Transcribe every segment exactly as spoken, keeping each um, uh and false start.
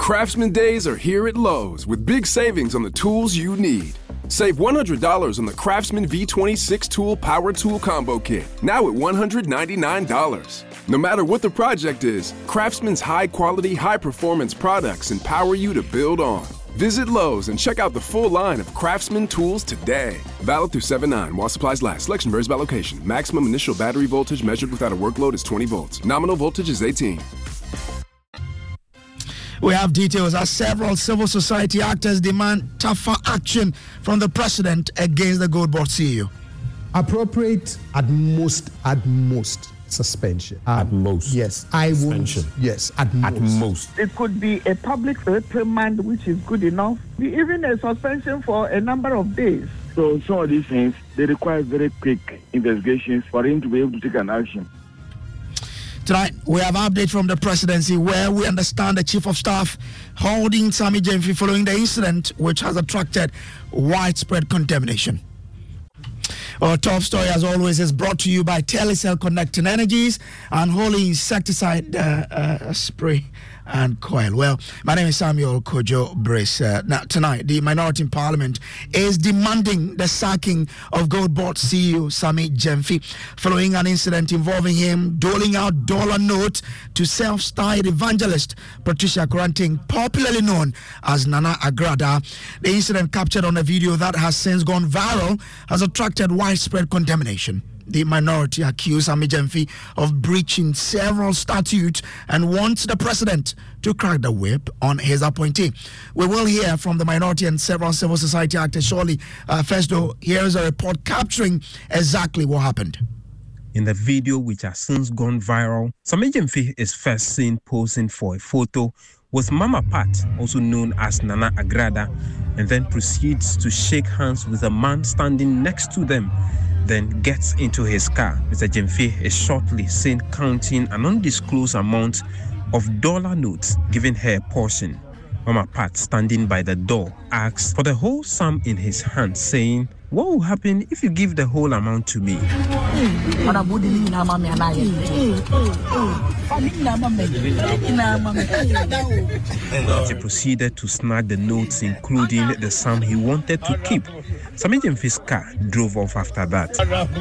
Craftsman Days are here at Lowe's with big savings on the tools you need. Save one hundred dollars on the Craftsman V twenty-six Tool Power Tool Combo Kit, now at one hundred ninety-nine dollars. No matter what the project is, Craftsman's high-quality, high-performance products empower you to build on. Visit Lowe's and check out the full line of Craftsman tools today. Valid through seven nine while supplies last. Selection varies by location. Maximum initial battery voltage measured without a workload is twenty volts. Nominal voltage is eighteen. We have details as several civil society actors demand tougher action from the president against the Gold Board C E O. Appropriate at most, at most suspension. Um, at most. Yes, I suspension. would. Yes, at most. At most. It could be a public reprimand, which is good enough. Even a suspension for a number of days. So some of these things, they require very quick investigations for him to be able to take an action. Tonight, we have an update from the presidency where we understand the chief of staff holding Sammy Gyamfi following the incident which has attracted widespread condemnation. Our top story, as always, is brought to you by Telecel Connecting Energies and Holy Insecticide uh, uh, Spray and Coil. Well, my name is Samuel Kojo Brace. Uh, now, tonight, the minority in Parliament is demanding the sacking of Gold Board C E O Sammy Gyamfi following an incident involving him doling out dollar notes to self-styled evangelist Patricia Kuranting, popularly known as Nana Agrada. The incident, captured on a video that has since gone viral, has attracted widespread condemnation. The minority accused Sammy Gyamfi of breaching several statutes and wants the president to crack the whip on his appointee. We will hear from the minority and several civil society actors shortly. Uh, first, though, here is a report capturing exactly what happened. In the video, which has since gone viral, Sammy Gyamfi is first seen posing for a photo with Mama Pat, also known as Nana Agrada, and then proceeds to shake hands with a man standing next to them. Then gets into his car. Mister Gyamfi is shortly seen counting an undisclosed amount of dollar notes, giving her a portion. Mama Pat, standing by the door, asks for the whole sum in his hand, saying, "What will happen if you give the whole amount to me?" She proceeded to snag the notes, including the sum he wanted to keep. Sammy Gyamfi's car drove off after that.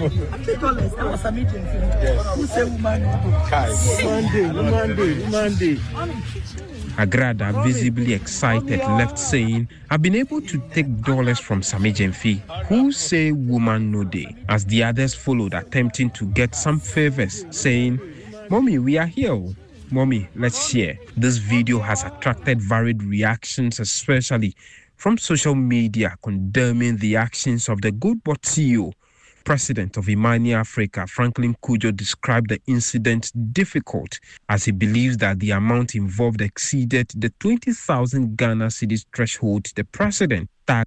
Agrada, visibly excited, left saying, "I've been able to take dollars from Sammy Gyamfi, who say woman no day," as the others followed, attempting to get some favors, saying, "Mommy, we are here. Mommy, let's share." This video has attracted varied reactions, especially from social media, condemning the actions of the Gold Board C E O. President of Imani Africa, Franklin Kujo, described the incident difficult as he believes that the amount involved exceeded the twenty thousand Ghana cedis threshold the president tagged.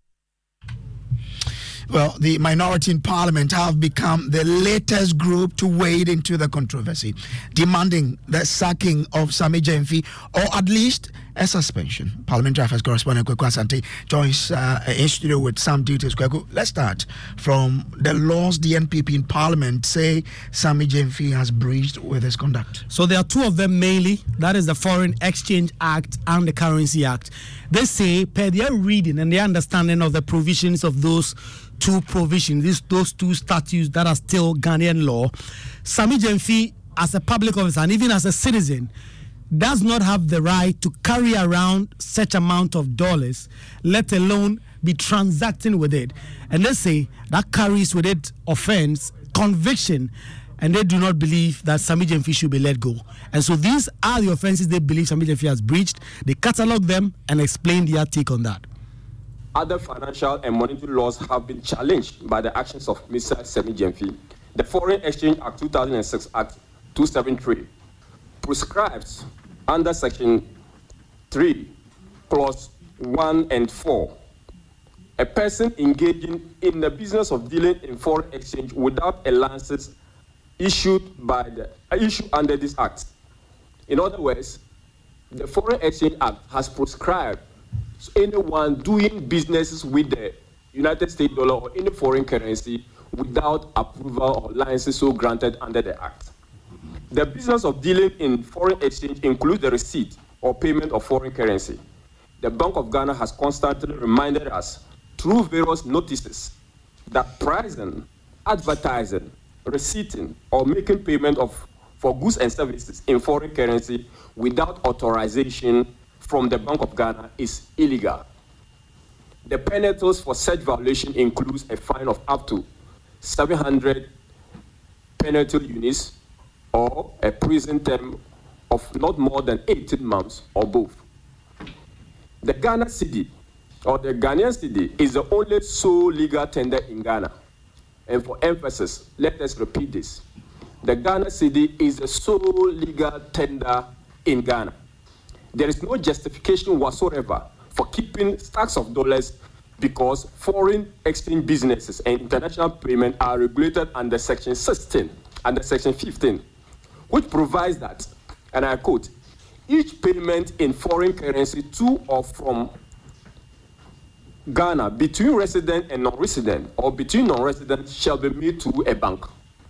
Well, the minority in Parliament have become the latest group to wade into the controversy, demanding the sacking of Sammy Gyamfi or at least a suspension. Parliamentary Affairs correspondent Kweku Asante joins uh, in studio with some details. Kweku, let's start from the laws the N P P in Parliament say Sammy Gyamfi has breached with his conduct. So there are two of them mainly. That is the Foreign Exchange Act and the Currency Act. They say, per their reading and their understanding of the provisions of those two provisions, these, those two statutes that are still Ghanaian law, Sammy Gyamfi, as a public officer and even as a citizen, does not have the right to carry around such amount of dollars, let alone be transacting with it. And let's say that carries with it offense, conviction, and they do not believe that Sammy Gyamfi should be let go. And so these are the offenses they believe Sammy Gyamfi has breached. They catalog them and explain their take on that. Other financial and monetary laws have been challenged by the actions of Mister Sammy Gyamfi. The Foreign Exchange Act two thousand six, Act two seventy-three, prescribes under Section three, Clause one and four, a person engaging in the business of dealing in foreign exchange without a license issued by the uh, issued under this Act. In other words, the Foreign Exchange Act has prescribed anyone doing businesses with the United States dollar or any foreign currency without approval or license so granted under the Act. The business of dealing in foreign exchange includes the receipt or payment of foreign currency. The Bank of Ghana has constantly reminded us through various notices that pricing, advertising, receipting, or making payment of for goods and services in foreign currency without authorization from the Bank of Ghana is illegal. The penalties for such violation includes a fine of up to seven hundred penalty units or a prison term of not more than eighteen months or both. The Ghana cedi, or the Ghanaian cedi, is the only sole legal tender in Ghana. And for emphasis, let us repeat this. The Ghana cedi is the sole legal tender in Ghana. There is no justification whatsoever for keeping stacks of dollars because foreign exchange businesses and international payment are regulated under Section sixteen, under Section fifteen, which provides that, and I quote, each payment in foreign currency to or from Ghana between resident and non-resident or between non-residents shall be made to a bank.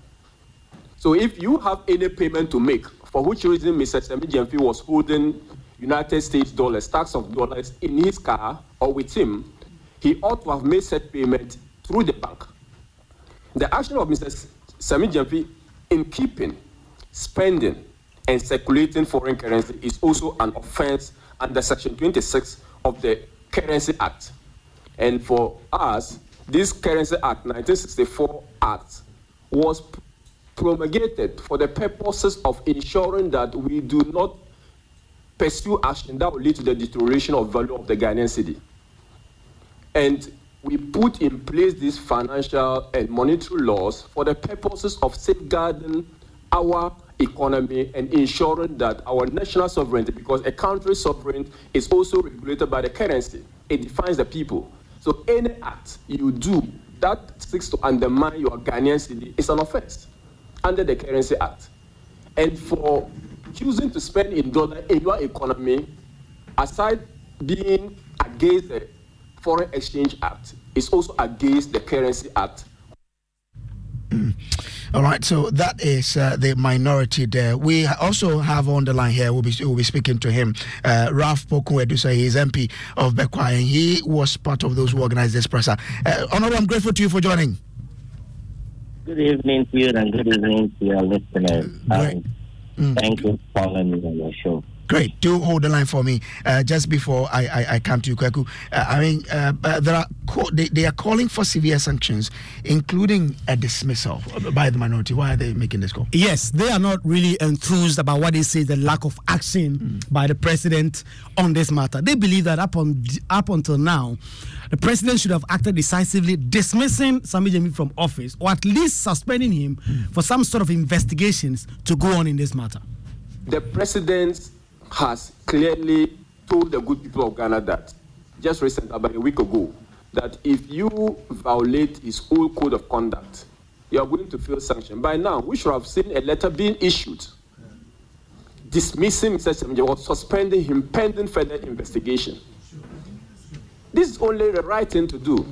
So if you have any payment to make, for which reason Mister Semi Gyamfi was holding United States dollars, stacks of dollars in his car or with him, he ought to have made such payment through the bank. The action of Mister Semi Gyamfi in keeping, spending, and circulating foreign currency is also an offense under Section twenty-six of the Currency Act. And for us, this Currency Act, nineteen sixty-four Act, was promulgated for the purposes of ensuring that we do not pursue action that will lead to the deterioration of value of the Ghanaian cedi. And we put in place these financial and monetary laws for the purposes of safeguarding our economy and ensuring that our national sovereignty, because a country's sovereignty is also regulated by the currency. It defines the people. So any act you do that seeks to undermine your Ghanaian cedi is an offense under the Currency Act. And for choosing to spend in dollar in your economy, aside being against the Foreign Exchange Act, is also against the Currency Act. All right, so that is uh, the minority there. We also have on the line here, we'll be, we'll be speaking to him, uh, Ralph Poku-Edusei. He is M P of Bekwai, and he was part of those who organized this presser. Uh, Honorable, I'm grateful to you for joining. Good evening to you and good evening to your listeners. Um, mm. Thank you for calling me on your show. Great. Do hold the line for me. Uh, just before I, I, I come to you, Kweku. Uh, I mean, uh, uh, there are co- they, they are calling for severe sanctions, including a dismissal by the minority. Why are they making this call? Yes, they are not really enthused about what they say the lack of action mm. by the president on this matter. They believe that up on up until now, the president should have acted decisively, dismissing Sami Gyamfi from office, or at least suspending him mm. for some sort of investigations to go on in this matter. The president has clearly told the good people of Ghana that, just recently, about a week ago, that if you violate his old code of conduct, you are going to feel sanctioned. By now, we should have seen a letter being issued dismissing Mister Semi Gyamfi or suspending him pending further investigation. This is only the right thing to do.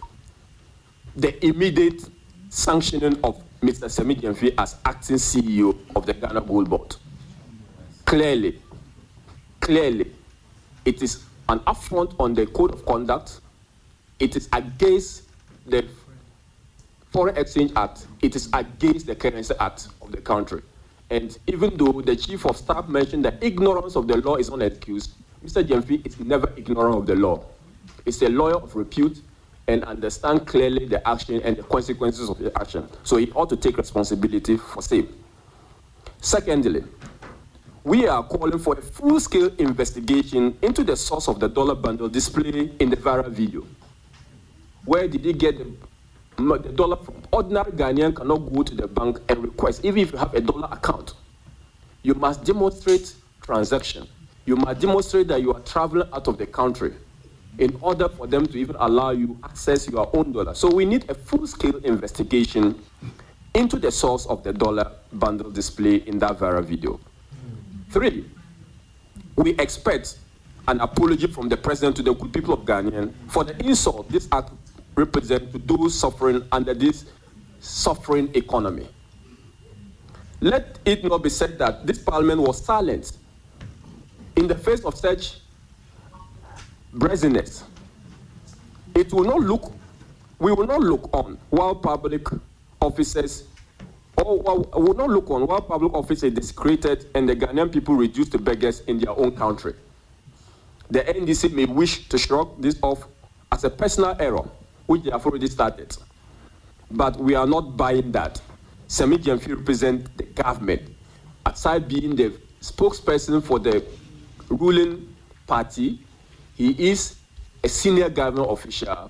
The immediate sanctioning of Mister Semi Gyamfi as acting C E O of the Ghana Gold Board. Clearly, clearly, it is an affront on the code of conduct. It is against the Foreign Exchange Act. It is against the Currency Act of the country. And even though the Chief of Staff mentioned that ignorance of the law is not excused, Mister Gyamfi is never ignorant of the law. He's a lawyer of repute and understands clearly the action and the consequences of the action. So he ought to take responsibility for same. Secondly, we are calling for a full-scale investigation into the source of the dollar bundle displayed in the viral video. Where did he get the, the dollar from? Ordinary Ghanaian cannot go to the bank and request, even if you have a dollar account. You must demonstrate transaction. You must demonstrate that you are traveling out of the country in order for them to even allow you access your own dollar. So we need a full-scale investigation into the source of the dollar bundle display in that viral video. Three, we expect an apology from the president to the good people of Ghana for the insult this act represents to those suffering under this suffering economy. Let it not be said that this parliament was silent In the face of such brazenness, it will not look, we will not look on while public officers, or while, will not look on while public office is desecrated and the Ghanaian people reduced to beggars in their own country. The N D C may wish to shrug this off as a personal error, which they have already started. But we are not buying that. Sammy Gyamfi represents the government. Aside being the spokesperson for the ruling party, he is a senior government official.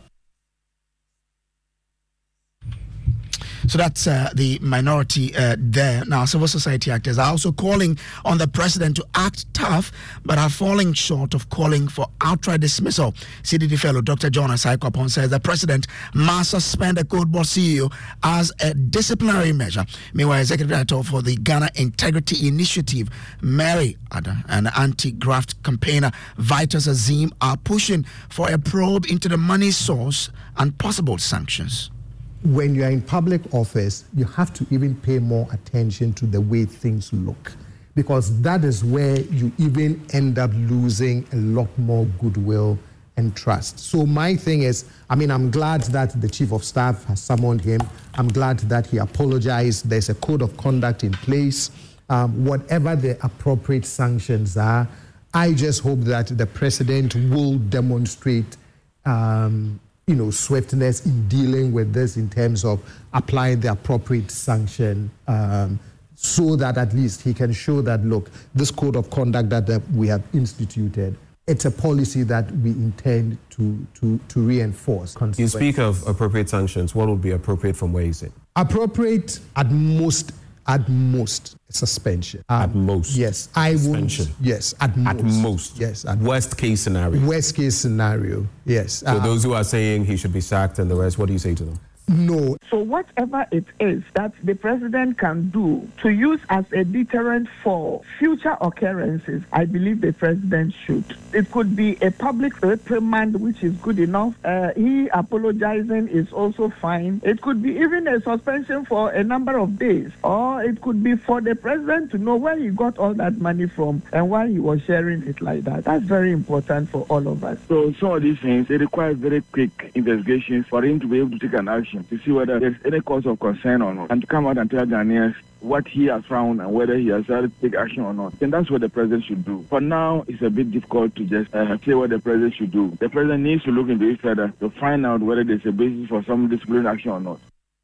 So that's uh, the minority uh, there. Now, civil society actors are also calling on the president to act tough, but are falling short of calling for outright dismissal. C D D fellow Doctor John Asai-Kwapon says the president must suspend the Code Board C E O as a disciplinary measure. Meanwhile, Executive Director for the Ghana Integrity Initiative, Mary Ada, and anti-graft campaigner Vitus Azim are pushing for a probe into the money source and possible sanctions. When you are in public office, you have to even pay more attention to the way things look, because that is where you even end up losing a lot more goodwill and trust. So my thing is, I mean, I'm glad that the Chief of Staff has summoned him. I'm glad that he apologized. There's a code of conduct in place. Um, whatever the appropriate sanctions are, I just hope that the president will demonstrate um, you know, swiftness in dealing with this in terms of applying the appropriate sanction, um, so that at least he can show that, look, this code of conduct that, that we have instituted, it's a policy that we intend to, to, to reinforce. You speak of appropriate sanctions. What would be appropriate from where you sit? Appropriate at most, at most, suspension. Um, at most? Yes. I suspension. Won't, yes, at most. At most? Yes. At worst case scenario? Worst case scenario, yes. So uh, those who are saying he should be sacked and the rest, what do you say to them? No. So whatever it is that the president can do to use as a deterrent for future occurrences, I believe the president should. It could be a public reprimand, which is good enough. Uh, he apologizing is also fine. It could be even a suspension for a number of days, or it could be for the president to know where he got all that money from and why he was sharing it like that. That's very important for all of us. So some of these things, they require very quick investigations for him to be able to take an action to see whether there's any cause of concern or not, and to come out and tell Ghanaians what he has found and whether he has started to take action or not. And that's what the president should do. For now, it's a bit difficult to just uh, say what the president should do. The president needs to look into it further to find out whether there's a basis for some disciplinary action or not.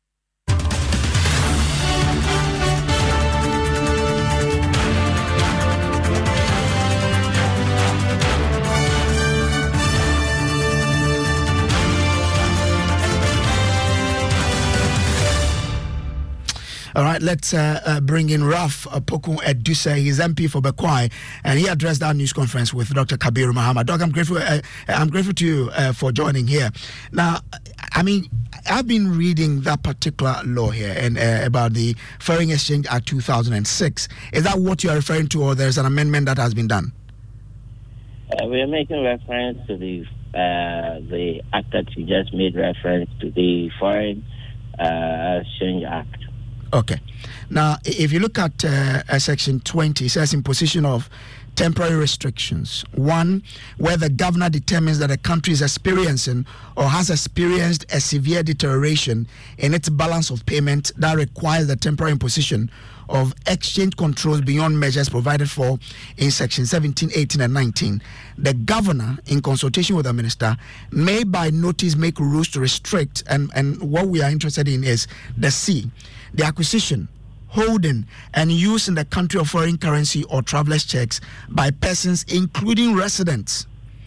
All right, let's uh, uh, bring in Ralph uh, Pokun Eduse. He's M P for Bekwai, and he addressed our news conference with Doctor Kabir Muhammad. Doc, I'm grateful. Uh, I'm grateful to you uh, for joining here. Now, I mean, I've been reading that particular law here and uh, about the Foreign Exchange Act two thousand six. Is that what you are referring to, or there's an amendment that has been done? Uh, we are making reference to the uh, the act that you just made reference to, the Foreign uh, Exchange Act. Okay. Now, if you look at uh, uh, Section twenty, it says imposition of temporary restrictions. One, where the governor determines that a country is experiencing or has experienced a severe deterioration in its balance of payment that requires the temporary imposition of exchange controls beyond measures provided for in Section seventeen, eighteen, and nineteen. The governor, in consultation with the minister, may by notice make rules to restrict, and, and what we are interested in is the C, the acquisition, holding, and use in the country of foreign currency or travelers' checks by persons, including residents.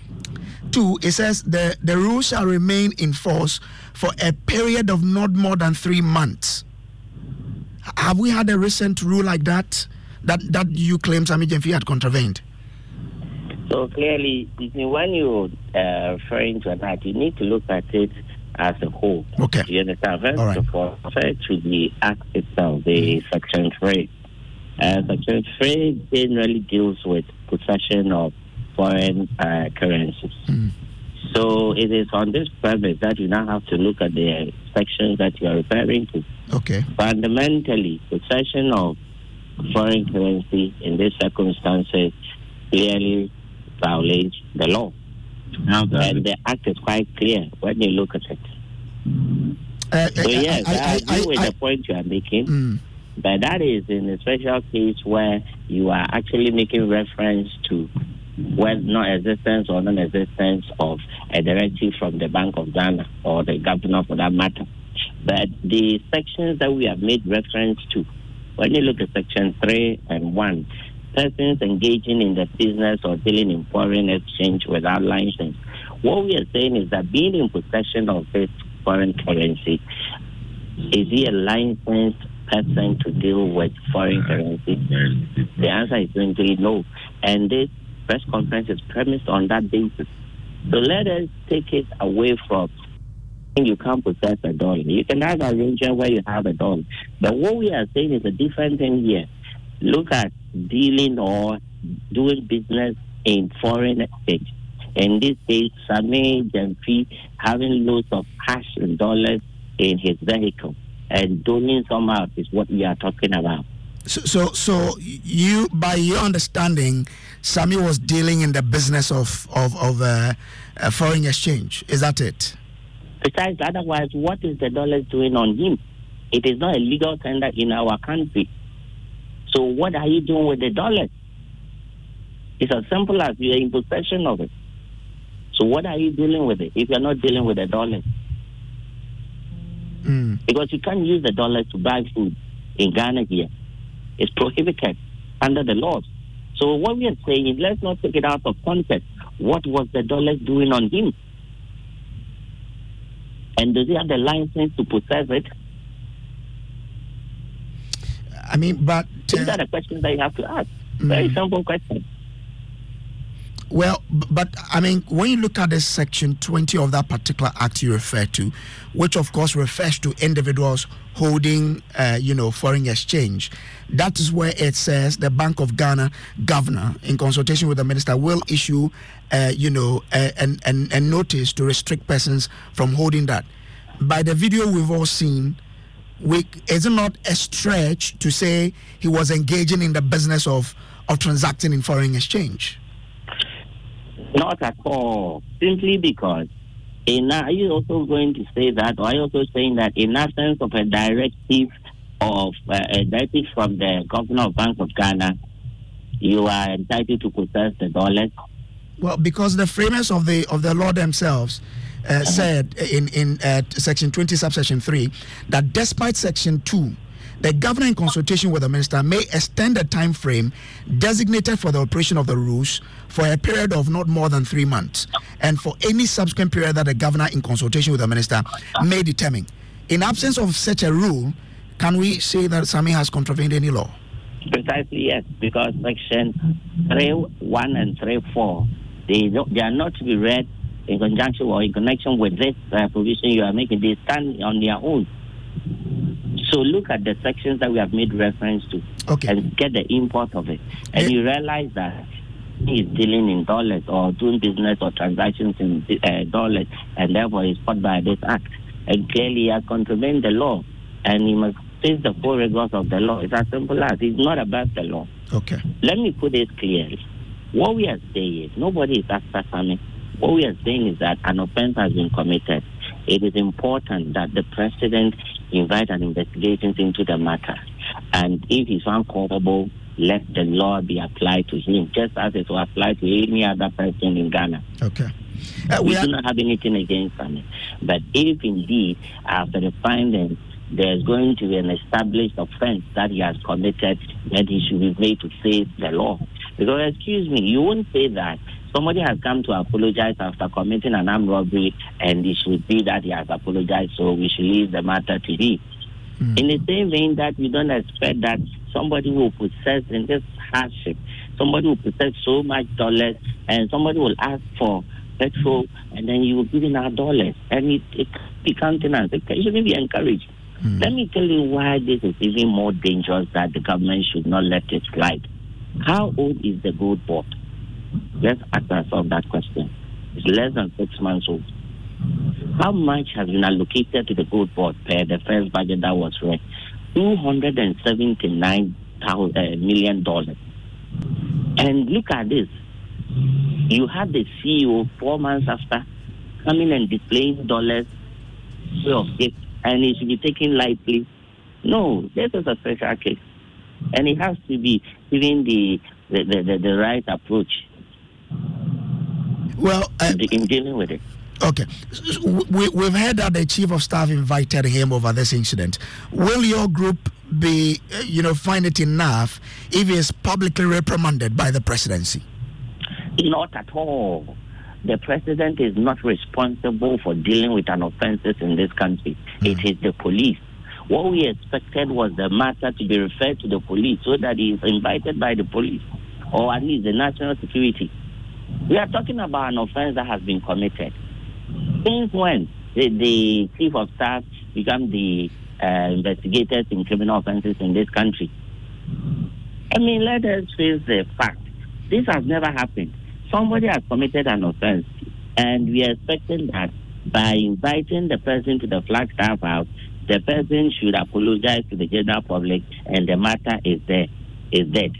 Two, it says the, the rules shall remain in force for a period of not more than three months. Have we had a recent rule like that, that, that you claim Sammy Gyamfi had contravened? So clearly, when you're uh, referring to an act, you need to look at it as a whole. Okay. You understand? First all right. of all, refer to the act itself, the mm. Section three. Uh, Section three generally deals with possession of foreign uh, currencies. Mm. So it is on this premise that you now have to look at the sections that you are referring to. Okay. Fundamentally, possession of foreign currency in these circumstances clearly violates the law. Now, and the act is quite clear when you look at it. Uh, so yes, I, I, I agree I, with I, the point you are making, mm. but that is in a special case where you are actually making reference to whether non-existence or non-existence of a directive from the Bank of Ghana or the governor for that matter. But the sections that we have made reference to, when you look at section three and one, persons engaging in the business or dealing in foreign exchange without license, what we are saying is that being in possession of this foreign currency, is he a licensed person to deal with foreign currency? The answer is going to be no. And this press conference is premised on that basis. So let us take it away from you can't possess a dollar. You can have a region where you have a dollar. But what we are saying is a different thing here. Look at dealing or doing business in foreign exchange. In this case, Sammy Gyamfi having loads of cash and dollars in his vehicle and doling some out is what we are talking about. So, so, so you, by your understanding, Sammy was dealing in the business of of of uh, uh, foreign exchange. Is that it? Besides, otherwise, what is the dollars doing on him? It is not a legal tender in our country. So, what are you doing with the dollars? It's as simple as you are in possession of it. So what are you dealing with it if you're not dealing with the dollars? Mm. Because you can't use the dollars to buy food in Ghana here. It's prohibited under the laws. So what we are saying is let's not take it out of context. What was the dollars doing on him? And does he have the license to possess it? I mean, but... Uh, These are the questions that you have to ask. Mm. Very simple question. Well, but I mean, when you look at this section twenty of that particular act you refer to, which of course refers to individuals holding, uh, you know, foreign exchange, that is where it says the Bank of Ghana governor, in consultation with the minister, will issue, uh, you know, a, a, a, a notice to restrict persons from holding that. By the video we've all seen, we, is it not a stretch to say he was engaging in the business of, of transacting in foreign exchange? Not at all. Simply because, in, are you also going to say that, or are you also saying that in absence of a directive of uh, a directive from the governor of Bank of Ghana, you are entitled to possess the dollars? Well, because the framers of the of the law themselves uh, uh-huh. said in in uh, section twenty, subsection three, that despite section two, the governor, in consultation with the minister, may extend the time frame designated for the operation of the rules for a period of not more than three months, and for any subsequent period that the governor, in consultation with the minister, may determine. In absence of such a rule, can we say that Sammy has contravened any law? Precisely, yes, because section three one and three four, they don't, they are not to be read in conjunction or in connection with this uh, provision you are making. They stand on their own. So look at the sections that we have made reference to, okay, and get the import of it. And yeah. you realize that he is dealing in dollars or doing business or transactions in uh, dollars, and therefore is caught by this act. And clearly he has contravened the law, and he must face the full rigors of the law. It's as simple as. It's not about the law. Okay. Let me put it clearly. What we are saying is nobody is after Sammy. What we are saying is that an offense has been committed. It is important that the president invite an investigation into the matter. And if he's found culpable, let the law be applied to him, just as it will apply to any other person in Ghana. Okay. Uh, we we do are... not have anything against him. But if indeed, after the findings, there's going to be an established offense that he has committed, then he should be made to face the law. Because, excuse me, you won't say that somebody has come to apologize after committing an armed robbery, and it should be that he has apologized, so we should leave the matter to him. Mm. In the same vein that we don't expect that somebody will possess in this hardship, somebody will possess so much dollars, and somebody will ask for petrol, and then you will give him our dollars, and it, it can't be countenance. It shouldn't be encouraged. Mm. Let me tell you why this is even more dangerous, that the government should not let it slide. How old is the gold board? Let's ask ourselves that question. It's less than six months old. How much has been allocated to the gold board per the first budget that was read? two hundred seventy-nine million dollars. And look at this. You had the C E O four months after coming and displaying dollars way of gift, and it should be taken lightly. No, this is a special case. And it has to be given the the, the, the, the right approach. Well, uh, in dealing with it. Okay. We, we've heard that the chief of staff invited him over this incident. Will your group be, uh, you know, find it enough if he is publicly reprimanded by the presidency? Not at all. The president is not responsible for dealing with an offences in this country. Mm. It is the police. What we expected was the matter to be referred to the police so that he is invited by the police, or at least the national security. We are talking about an offence that has been committed. Since when did the chief of staff become the uh, investigators in criminal offences in this country? I mean, let us face the fact. This has never happened. Somebody has committed an offence, and we are expecting that by inviting the person to the Flagstaff House, the person should apologize to the general public, and the matter is there, is dead.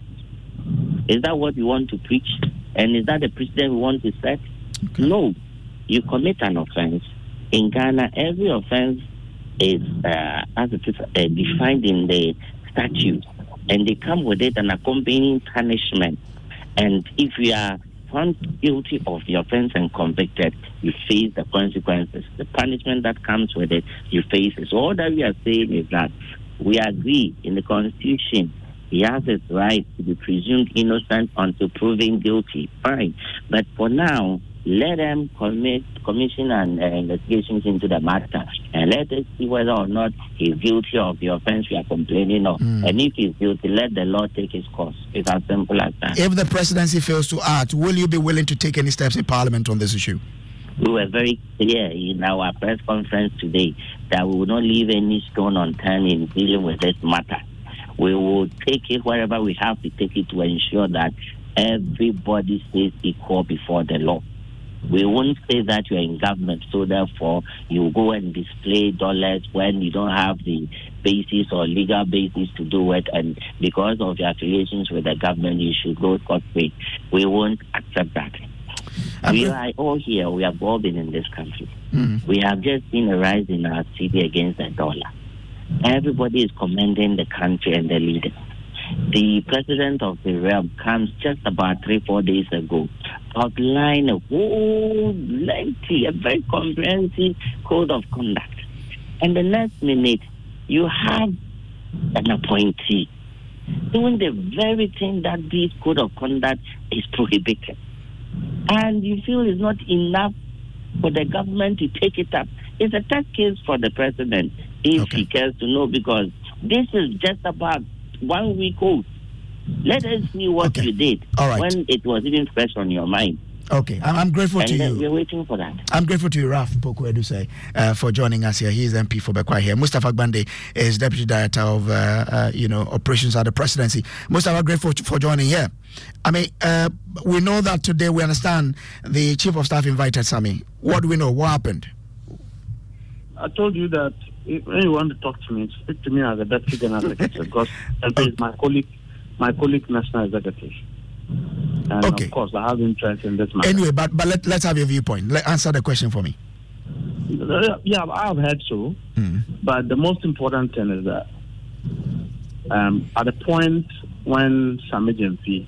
Is that what we want to preach? And is that the precedent we want to set? Okay. No. You commit an offense. In Ghana, every offense is, uh, as it is uh, defined in the statute, and they come with it an accompanying punishment. And if you are found guilty of the offense and convicted, you face the consequences. The punishment that comes with it, you face it. So all that we are saying is that we agree in the Constitution he has his right to be presumed innocent until proven guilty. Fine. But for now, let them commit commission and uh, investigations into the matter, and let us see whether or not he's guilty of the offense we are complaining of. Mm. And if he's guilty, let the law take its course. It's as simple as that. If the presidency fails to act, will you be willing to take any steps in Parliament on this issue? We were very clear in our press conference today that we will not leave any stone unturned in dealing with this matter. We will take it wherever we have to take it to ensure that everybody stays equal before the law. We won't say that you're in government, so therefore you go and display dollars when you don't have the basis or legal basis to do it, and because of your affiliations with the government, you should go scot-free. We won't accept that. I'm we are all here. We have all been in this country. Mm. We have just seen a rise in our city against the dollar. Everybody is commending the country and the leaders. The president of the realm comes just about three, four days ago, outline a whole lengthy, a very comprehensive code of conduct. And the next minute, you have an appointee doing the very thing that this code of conduct is prohibited. And you feel it's not enough for the government to take it up. It's a test case for the president, if okay. he cares to know, because this is just about one week old. Let us see what okay. you did All right. when it was even fresh on your mind. Okay, I'm, I'm grateful and to you. We're waiting for that. I'm grateful to you, Ralph Poku-Edusei, uh, for joining us here. He is M P for Bekwai here. Mustafa Gbande is Deputy Director of, uh, uh, you know, Operations at the Presidency. Mustafa, grateful for joining here. I mean, uh, we know that today we understand the Chief of Staff invited Sammy. What do we know? What happened? I told you that when you want to talk to me, speak to me as a Deputy General Secretary, because M P is my colleague, my colleague National Executive. And okay. of course, I have interest in this matter. Anyway, but but let, let's have your viewpoint. Let answer the question for me. Yeah, I have heard so. Mm. But the most important thing is that um, at the point when Sammy Gyamfi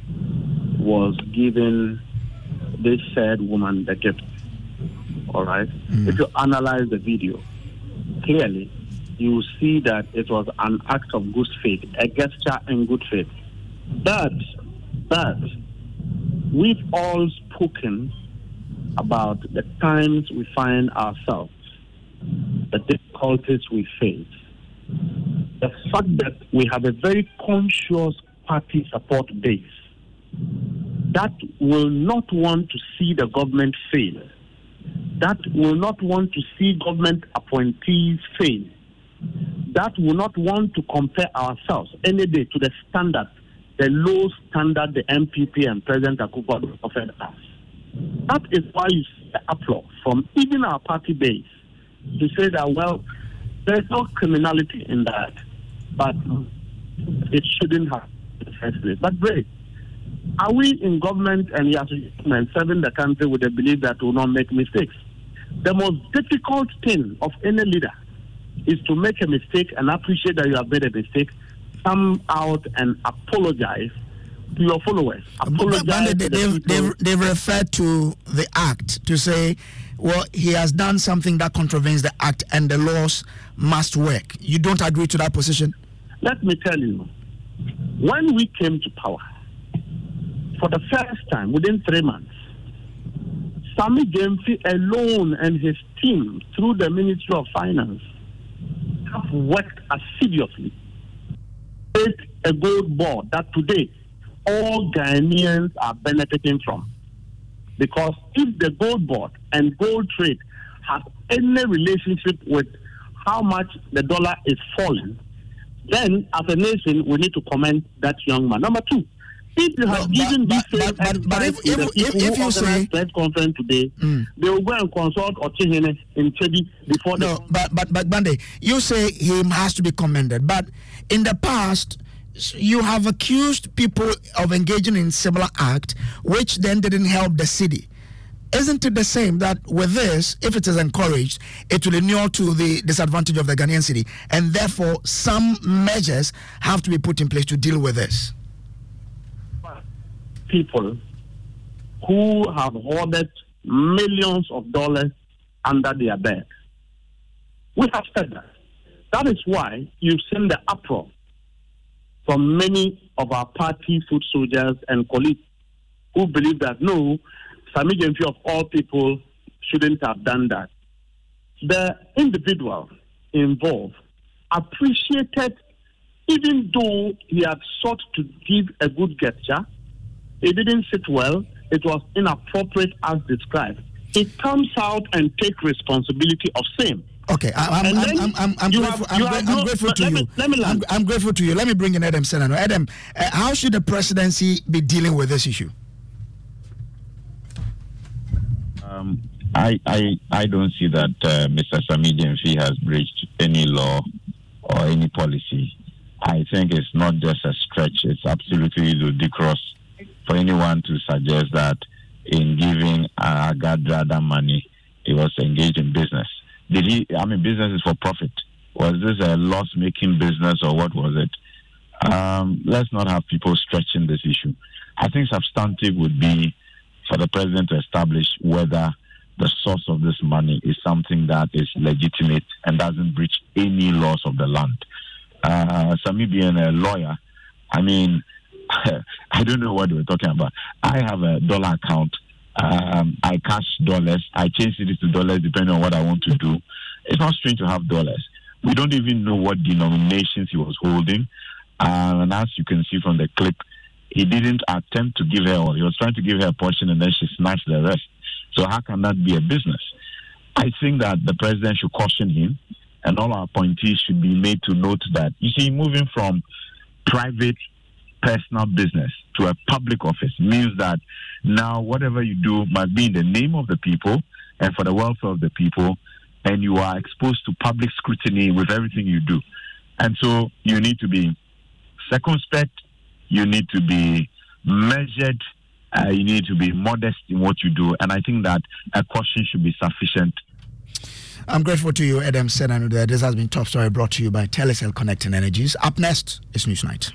was giving this said woman the gift, all right, mm. if you analyze the video clearly, you will see that it was an act of good faith, a gesture in good faith. But, but, we've all spoken about the times we find ourselves, the difficulties we face, the fact that we have a very conscious party support base that will not want to see the government fail, that will not want to see government appointees fail, that will not want to compare ourselves any day to the standard, the low standard the M P P and President Akufo-Addo offered us. That is why you see the applause from even our party base to say that, well, there's no criminality in that, but it shouldn't have in the first place. But great. are we in government and as a government serving the country with the belief that we will not make mistakes? The most difficult thing of any leader is to make a mistake and appreciate that you have made a mistake, come out and apologize to your followers. Apologize but, but they, to the they've, they've, they've referred to the act to say, well, he has done something that contravenes the act and the laws must work. You don't agree to that position? Let me tell you, when we came to power, for the first time within three months, Sammy Gyamfi alone and his team through the Ministry of Finance have worked assiduously to create a gold board that today all Ghanaians are benefiting from. Because if the gold board and gold trade has any relationship with how much the dollar is falling, then as a nation we need to commend that young man. Number two, if you have no, given but, this but, but, but if, if, if, if you say press conference today, mm. they will go and consult Ochihene in Chebi before. No, they... but but but Bande, you say he has to be commended, but in the past you have accused people of engaging in similar act, which then didn't help the city. Isn't it the same that with this, if it is encouraged, it will inure to the disadvantage of the Ghanaian city, and therefore some measures have to be put in place to deal with this? People who have hoarded millions of dollars under their bed. We have said that. That is why you've seen the uproar from many of our party foot soldiers and colleagues who believe that no, Sammy Gyamfi of all people shouldn't have done that. The individual involved appreciated, even though he had sought to give a good gesture, it didn't sit well, it was inappropriate as described. It comes out and take responsibility of same. Okay, I, I'm, I'm, I'm, I'm, I'm, grateful, have, I'm, gra- I'm no, grateful to let you. Me, let me I'm, I'm grateful to you. Let me bring in Adam Senano. Adam, uh, how should the presidency be dealing with this issue? Um, I, I I don't see that uh, Mister Sammy Gyamfi has breached any law or any policy. I think it's not just a stretch; it's absolutely ludicrous for anyone to suggest that in giving uh, Gadrada money, he was engaged in business. Did he? I mean, business is for profit. Was this a loss-making business or what was it? Um, let's not have people stretching this issue. I think substantive would be for the president to establish whether the source of this money is something that is legitimate and doesn't breach any laws of the land. Uh, Sammy being a lawyer, I mean, I don't know what we're talking about. I have a dollar account. Um, I cash dollars. I change it to dollars depending on what I want to do. It's not strange to have dollars. We don't even know what denominations he was holding. Uh, and as you can see from the clip, he didn't attempt to give her all. He was trying to give her a portion and then she snatched the rest. So how can that be a business? I think that the president should caution him and all our appointees should be made to note that, you see, moving from private personal business to a public office means that now whatever you do must be in the name of the people and for the welfare of the people, and you are exposed to public scrutiny with everything you do. And so you need to be circumspect, you need to be measured, uh, you need to be modest in what you do, and I think that a caution should be sufficient. I'm grateful to you, Adam Senano. This has been Top Story brought to you by Telecel Connecting Energies. Up next is Newsnight.